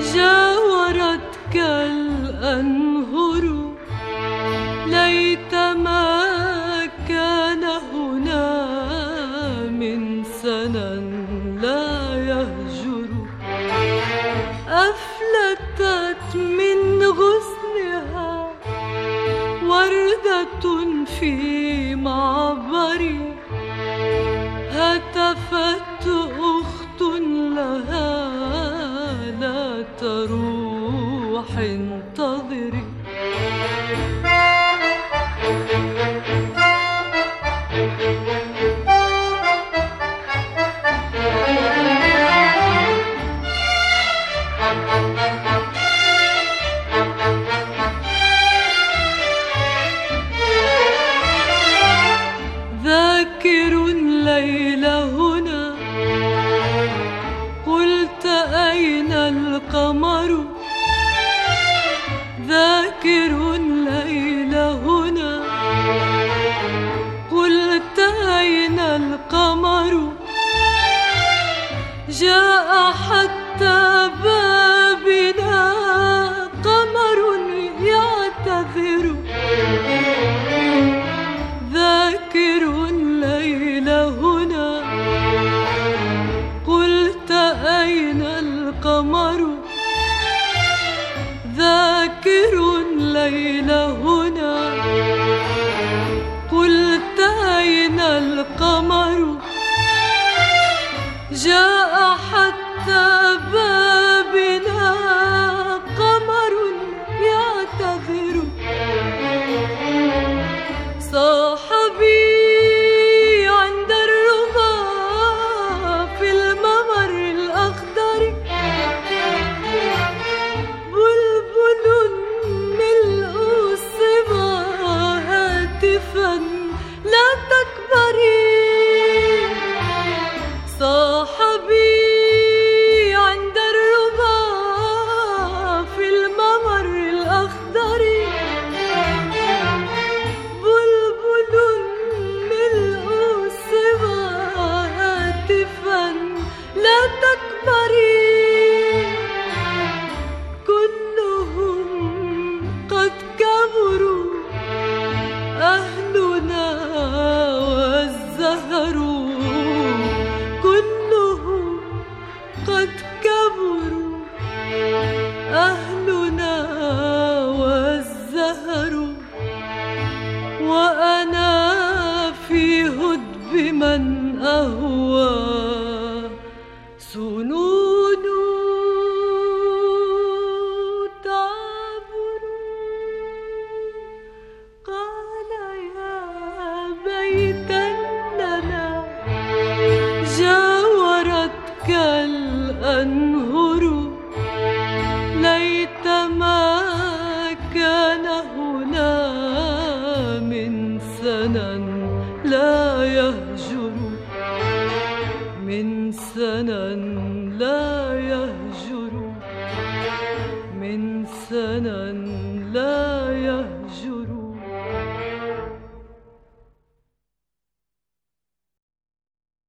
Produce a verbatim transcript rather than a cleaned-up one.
جاورتك الأنهر ليت ما كان هنا من سنا لا يهجر. أفلتت من غصنها وردة في معبري، هتفت أخت لها لا تروح انتظري. ذاكر الليل هنا قلت أين القمر. ذاكر الليل هنا قلت أين القمر. جاء حتى بابنا قمر يعتذر. ذاكر الليل هنا قلت أين القمر. ذاكر الليل هنا قلت أين القمر. جاء حتى بابنا قمر يعتذر. صاحبي عند الربا في الممر الأخضر، بلبل ملء الصبا هاتفا لا تكبري. صاحبي عند الربا في الممر الأخضر، بلبل ملء الصبا هاتفا لا تكبري. كلهم قد كبروا أهلنا والزهر. كلهم قد كبروا أهلنا والزهر. وأنا في هدب من أهوى سنون تعبر. قال يا بيتا لنا جاورتك الأنهر ليت ما كان هنا من سنا لا يهجر. من سنا لا